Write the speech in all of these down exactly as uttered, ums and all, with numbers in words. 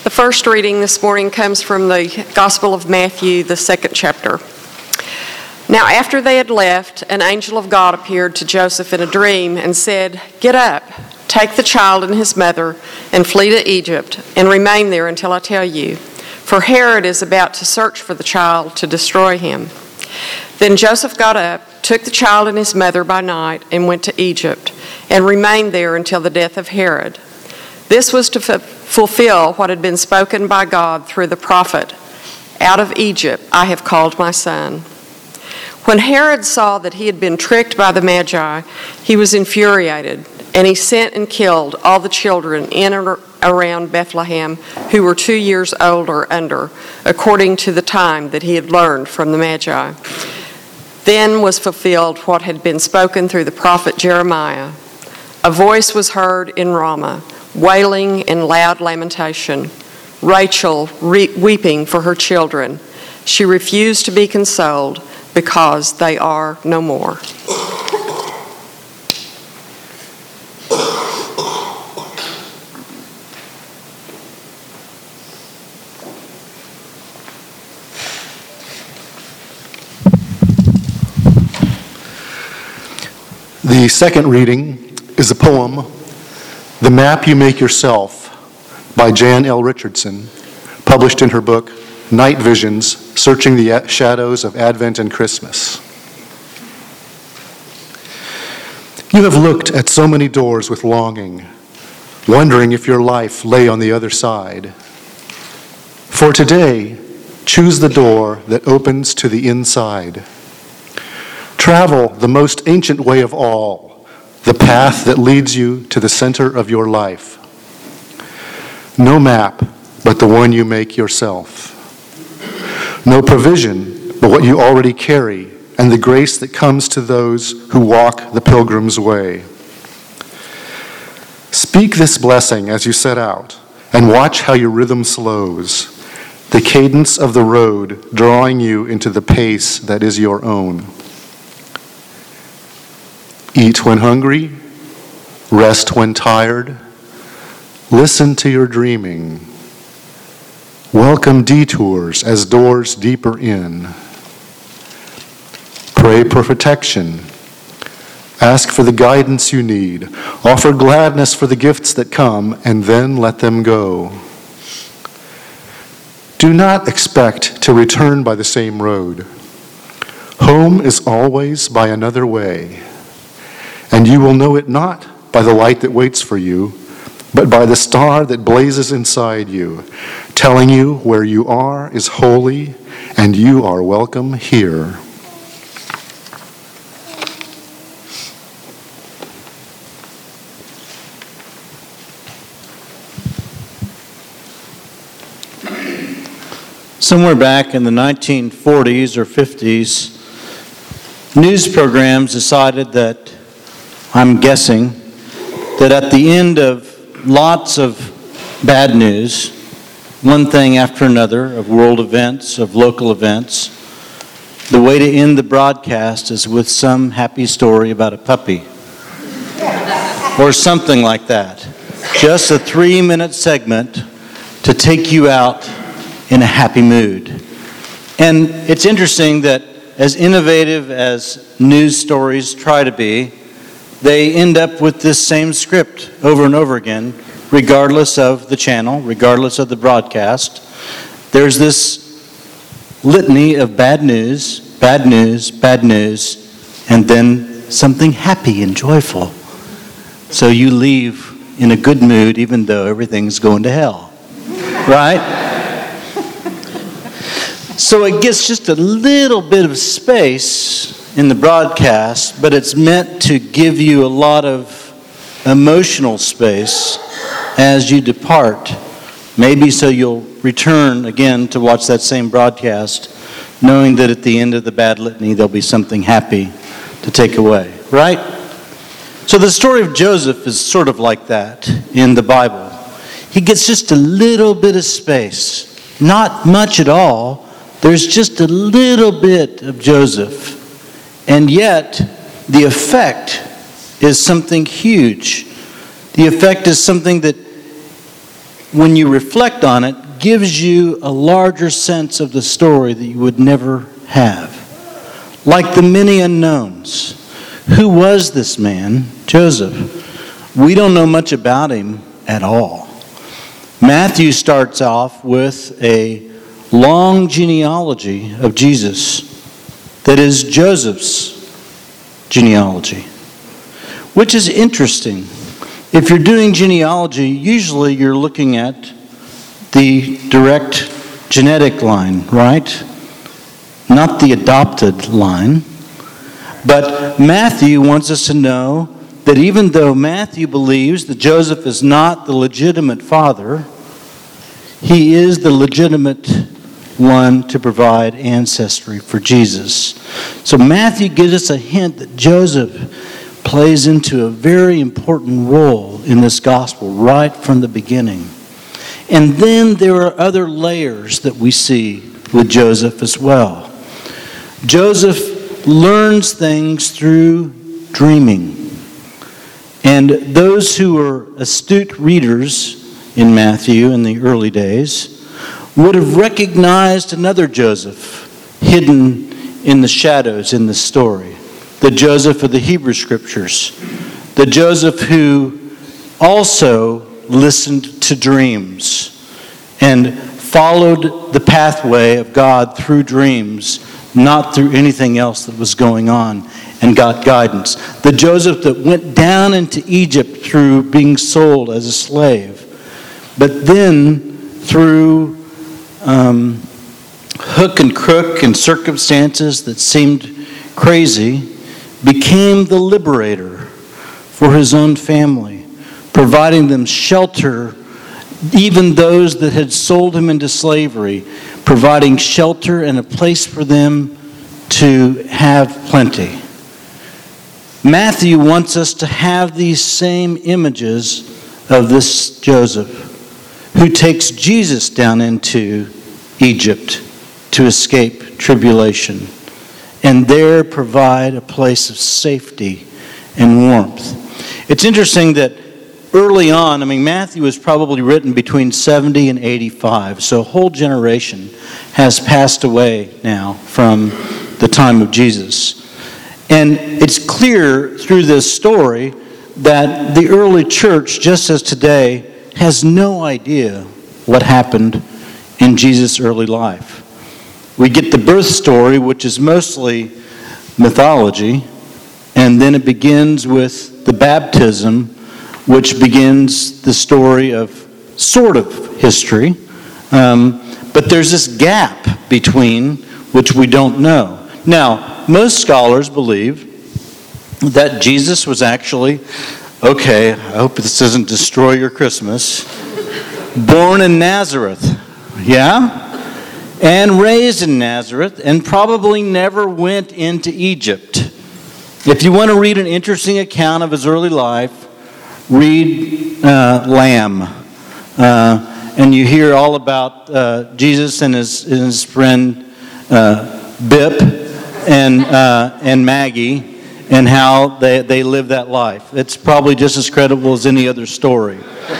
The first reading this morning comes from the Gospel of Matthew, the second chapter. Now after they had left, an angel of God appeared to Joseph in a dream and said, "Get up, take the child and his mother, and flee to Egypt, and remain there until I tell you. For Herod is about to search for the child to destroy him." Then Joseph got up, took the child and his mother by night, and went to Egypt, and remained there until the death of Herod. This was to f- fulfill what had been spoken by God through the prophet, "Out of Egypt I have called my son." When Herod saw that he had been tricked by the Magi, he was infuriated, and he sent and killed all the children in and around Bethlehem who were two years old or under, according to the time that he had learned from the Magi. Then was fulfilled what had been spoken through the prophet Jeremiah. A voice was heard in Ramah, wailing and loud lamentation, Rachel re- weeping for her children. She refused to be consoled because they are no more. The second reading is a poem, "The Map You Make Yourself" by Jan L. Richardson, published in her book, Night Visions, Searching the Shadows of Advent and Christmas. You have looked at so many doors with longing, wondering if your life lay on the other side. For today, choose the door that opens to the inside. Travel the most ancient way of all, the path that leads you to the center of your life. No map but the one you make yourself. No provision but what you already carry and the grace that comes to those who walk the pilgrim's way. Speak this blessing as you set out and watch how your rhythm slows, the cadence of the road drawing you into the pace that is your own. Eat when hungry, rest when tired, listen to your dreaming. Welcome detours as doors deeper in. Pray for protection. Ask for the guidance you need. Offer gladness for the gifts that come, and then let them go. Do not expect to return by the same road. Home is always by another way. And you will know it not by the light that waits for you, but by the star that blazes inside you, telling you where you are is holy and you are welcome here. Somewhere back in the nineteen forties or fifties, news programs decided that, I'm guessing, that at the end of lots of bad news, one thing after another, of world events, of local events, the way to end the broadcast is with some happy story about a puppy. Or something like that. Just a three-minute segment to take you out in a happy mood. And it's interesting that as innovative as news stories try to be, they end up with this same script over and over again, regardless of the channel, regardless of the broadcast. There's this litany of bad news, bad news, bad news, and then something happy and joyful. So you leave in a good mood even though everything's going to hell. Right? So it gets just a little bit of space in the broadcast, but it's meant to give you a lot of emotional space as you depart. Maybe so you'll return again to watch that same broadcast, knowing that at the end of the bad litany there'll be something happy to take away, right? So the story of Joseph is sort of like that in the Bible. He gets just a little bit of space, not much at all. There's just a little bit of Joseph. And yet, the effect is something huge. The effect is something that when you reflect on it, gives you a larger sense of the story that you would never have. Like the many unknowns. Who was this man, Joseph? We don't know much about him at all. Matthew starts off with a long genealogy of Jesus that is Joseph's genealogy, which is interesting. If you're doing genealogy, usually you're looking at the direct genetic line, right? Not the adopted line. But Matthew wants us to know that even though Matthew believes that Joseph is not the legitimate father, he is the legitimate one to provide ancestry for Jesus. So Matthew gives us a hint that Joseph plays into a very important role in this gospel right from the beginning. And then there are other layers that we see with Joseph as well. Joseph learns things through dreaming. And those who were astute readers in Matthew in the early days would have recognized another Joseph hidden in the shadows in this story. The Joseph of the Hebrew Scriptures. The Joseph who also listened to dreams and followed the pathway of God through dreams, not through anything else that was going on, and got guidance. The Joseph that went down into Egypt through being sold as a slave, but then through um, hook and crook and circumstances that seemed crazy, became the liberator for his own family, providing them shelter, even those that had sold him into slavery, providing shelter and a place for them to have plenty. Matthew wants us to have these same images of this Joseph who takes Jesus down into Egypt to escape tribulation and there provide a place of safety and warmth. It's interesting that early on, I mean, Matthew was probably written between seventy and eighty-five, so a whole generation has passed away now from the time of Jesus. And it's clear through this story that the early church, just as today, has no idea what happened in Jesus' early life. We get the birth story, which is mostly mythology, and then it begins with the baptism, which begins the story of sort of history. Um, but there's this gap between which we don't know. Now, most scholars believe that Jesus was actually, okay, I hope this doesn't destroy your Christmas, born in Nazareth, yeah? And raised in Nazareth, and probably never went into Egypt. If you want to read an interesting account of his early life, read uh, Lamb, uh, and you hear all about uh, Jesus and his, and his friend uh, Bip and uh, and Maggie, and how they, they live that life. It's probably just as credible as any other story.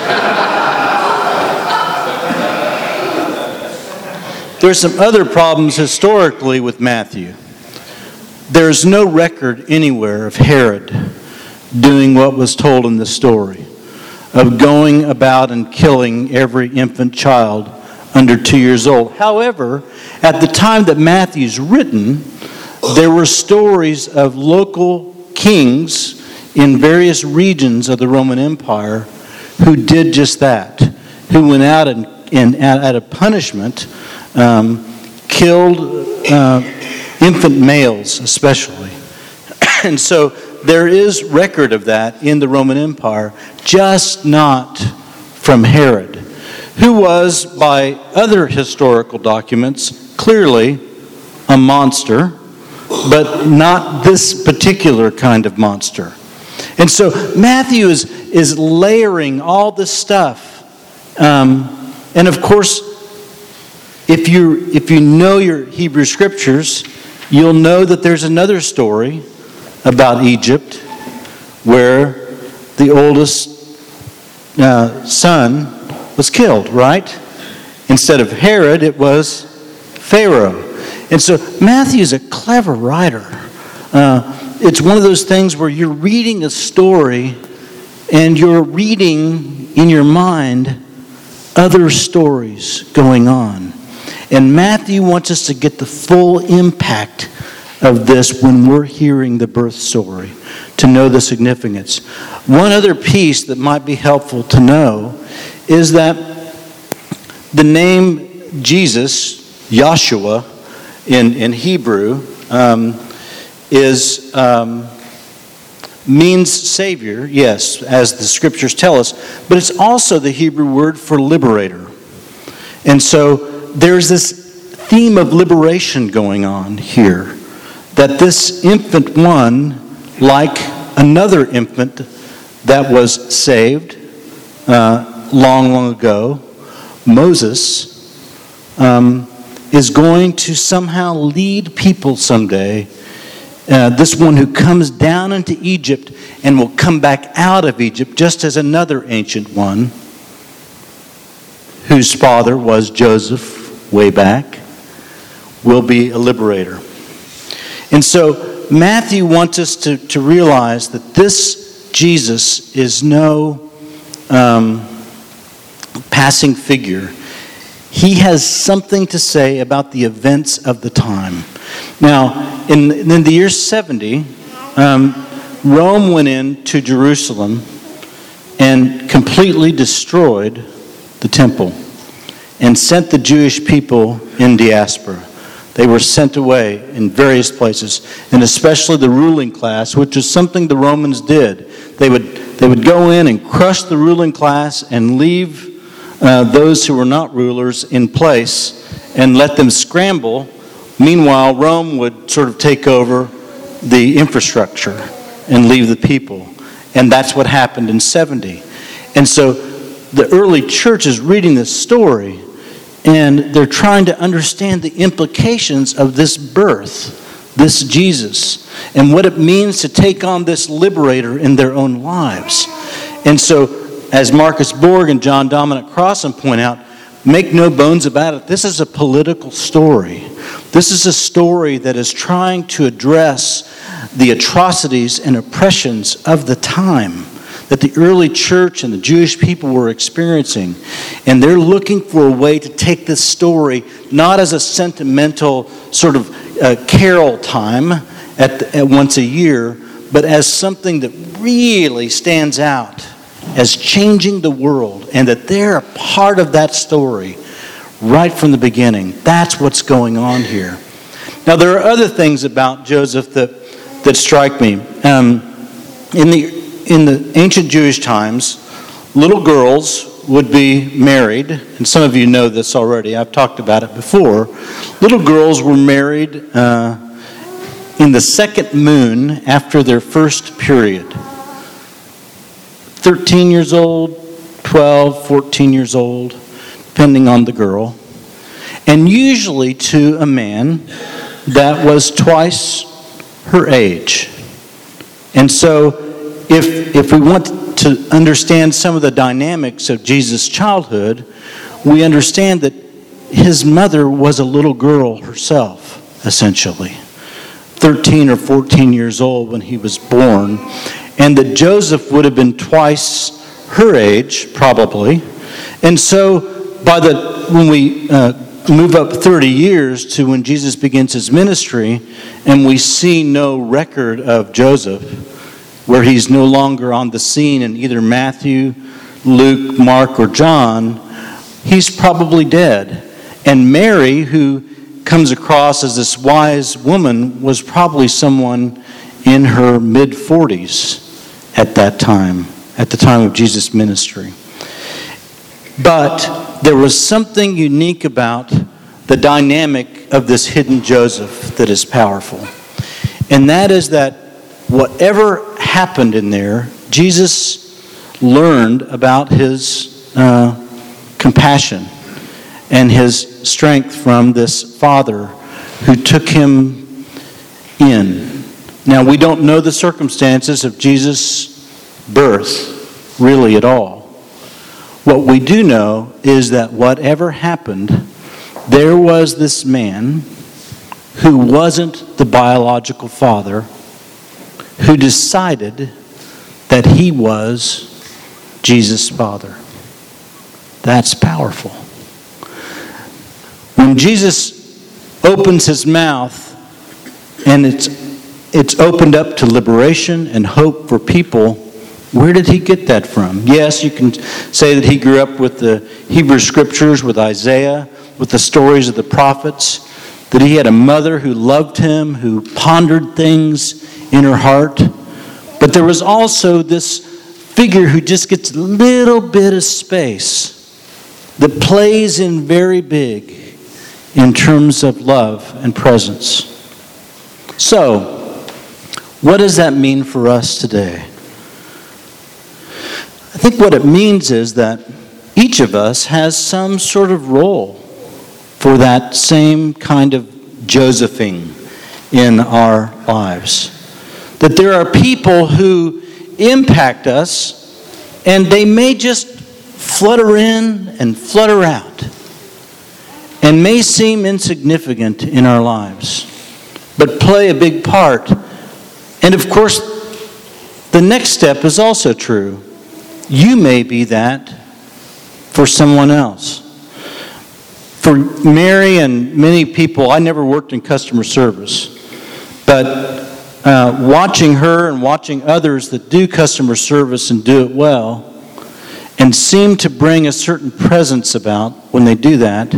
There's some other problems historically with Matthew. There's no record anywhere of Herod doing what was told in the story, of going about and killing every infant child under two years old. However, at the time that Matthew's written, there were stories of local kings in various regions of the Roman Empire who did just that, who went out and, and at a punishment, um, killed uh, infant males especially. And so there is record of that in the Roman Empire, just not from Herod, who was, by other historical documents, clearly a monster, but not this particular kind of monster. And so Matthew is, is layering all this stuff. Um, and of course, if you if you know your Hebrew Scriptures, you'll know that there's another story about Egypt where the oldest uh, son was killed, right? Instead of Herod, it was Pharaoh. And so Matthew's a clever writer. Uh, it's one of those things where you're reading a story and you're reading in your mind other stories going on. And Matthew wants us to get the full impact of this when we're hearing the birth story, to know the significance. One other piece that might be helpful to know is that the name Jesus, Yahshua, in, in Hebrew, um, is um, means Savior, yes, as the Scriptures tell us, but it's also the Hebrew word for liberator. And so there's this theme of liberation going on here, that this infant one, like another infant that was saved uh, long, long ago, Moses, um, is going to somehow lead people someday. Uh, this one who comes down into Egypt and will come back out of Egypt, just as another ancient one, whose father was Joseph way back, will be a liberator. And so Matthew wants us to, to realize that this Jesus is no um, passing figure. He has something to say about the events of the time. Now, in, in the year seventy, um, Rome went into Jerusalem and completely destroyed the temple and sent the Jewish people in diaspora. They were sent away in various places, and especially the ruling class, which is something the Romans did. They would, they would go in and crush the ruling class and leave uh, those who were not rulers in place and let them scramble. Meanwhile, Rome would sort of take over the infrastructure and leave the people. And that's what happened in seventy. And so the early church is reading this story, and they're trying to understand the implications of this birth, this Jesus, and what it means to take on this liberator in their own lives. And so, as Marcus Borg and John Dominic Crossan point out, make no bones about it, this is a political story. This is a story that is trying to address the atrocities and oppressions of the time that the early church and the Jewish people were experiencing. And they're looking for a way to take this story not as a sentimental sort of uh, carol time at, the, at once a year, but as something that really stands out as changing the world, and that they're a part of that story right from the beginning. That's what's going on here. Now, there are other things about Joseph that, that strike me. Um, in the in the ancient Jewish times, little girls would be married, and some of you know this already. I've talked about it before. Little girls were married uh, in the second moon after their first period. thirteen years old, twelve, fourteen years old, depending on the girl. And usually to a man that was twice her age. And so if, if we want to understand some of the dynamics of Jesus' childhood, we understand that his mother was a little girl herself, essentially. thirteen or fourteen years old when he was born. And that Joseph would have been twice her age, probably. And so, by the when we uh, move up thirty years to when Jesus begins his ministry, and we see no record of Joseph, where he's no longer on the scene in either Matthew, Luke, Mark, or John, he's probably dead. And Mary, who comes across as this wise woman, was probably someone in her mid-forties. At that time, at the time of Jesus' ministry. But there was something unique about the dynamic of this hidden Joseph that is powerful. And that is that whatever happened in there, Jesus learned about his uh, compassion and his strength from this father who took him in. Now, we don't know the circumstances of Jesus' birth, really, at all. What we do know is that whatever happened, there was this man who wasn't the biological father who decided that he was Jesus' father. That's powerful. When Jesus opens his mouth and it's it's opened up to liberation and hope for people, where did he get that from? Yes, you can say that he grew up with the Hebrew Scriptures, with Isaiah, with the stories of the prophets, that he had a mother who loved him, who pondered things in her heart. But there was also this figure who just gets a little bit of space that plays in very big in terms of love and presence. So, what does that mean for us today? I think what it means is that each of us has some sort of role for that same kind of Josephing in our lives. That there are people who impact us, and they may just flutter in and flutter out, and may seem insignificant in our lives, but play a big part. And of course, the next step is also true. You may be that for someone else. For Mary and many people, I never worked in customer service, but uh, watching her and watching others that do customer service and do it well, and seem to bring a certain presence about when they do that,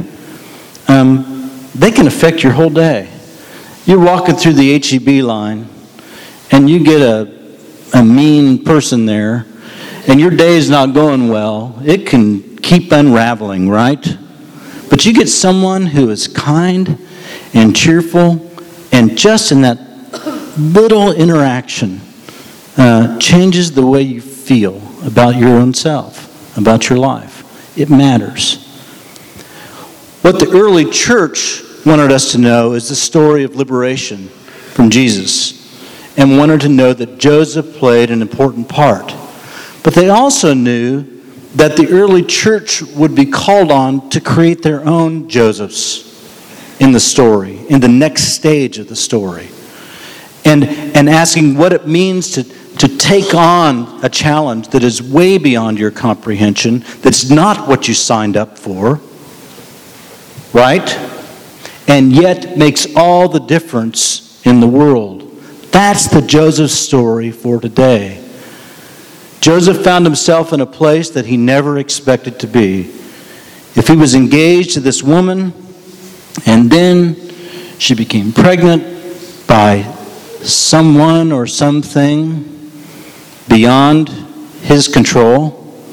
um, they can affect your whole day. You're walking through the H E B line, and you get a, a mean person there, and your day is not going well. It can keep unraveling, right? But you get someone who is kind and cheerful, and just in that little interaction uh, changes the way you feel about your own self, about your life. It matters. What the early church wanted us to know is the story of liberation from Jesus, and wanted to know that Joseph played an important part. But they also knew that the early church would be called on to create their own Josephs in the story, in the next stage of the story. And, and asking what it means to, to take on a challenge that is way beyond your comprehension, that's not what you signed up for, right? And yet makes all the difference in the world. That's the Joseph story for today. Joseph found himself in a place that he never expected to be. If he was engaged to this woman, and then she became pregnant by someone or something beyond his control,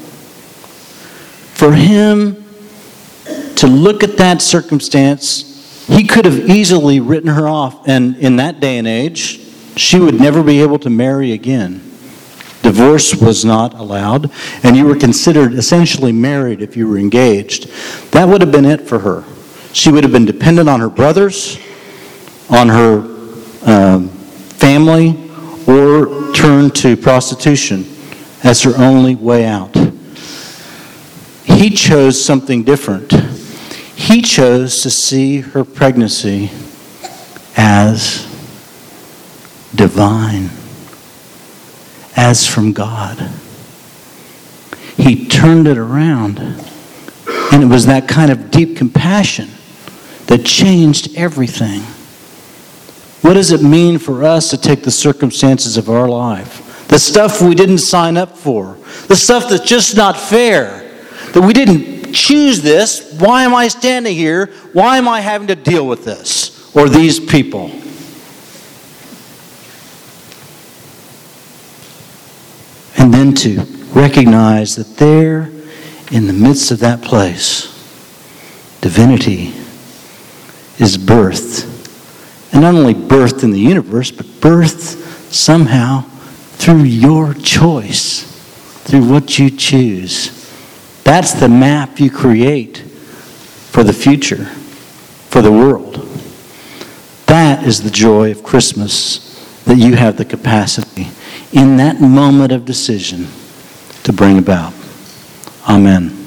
for him to look at that circumstance, he could have easily written her off, and in that day and age, she would never be able to marry again. Divorce was not allowed, and you were considered essentially married if you were engaged. That would have been it for her. She would have been dependent on her brothers, on her um, family, or turn to prostitution as her only way out. He chose something different. He chose to see her pregnancy as divine, as from God. He turned it around, and it was that kind of deep compassion that changed everything. What does it mean for us to take the circumstances of our life, the stuff we didn't sign up for, the stuff that's just not fair, that we didn't choose this? Why am I standing here? Why am I having to deal with this or these people? And then to recognize that there, in the midst of that place, divinity is birthed. And not only birthed in the universe, but birthed somehow through your choice, through what you choose. That's the map you create for the future, for the world. That is the joy of Christmas, that you have the capacity in that moment of decision to bring about. Amen.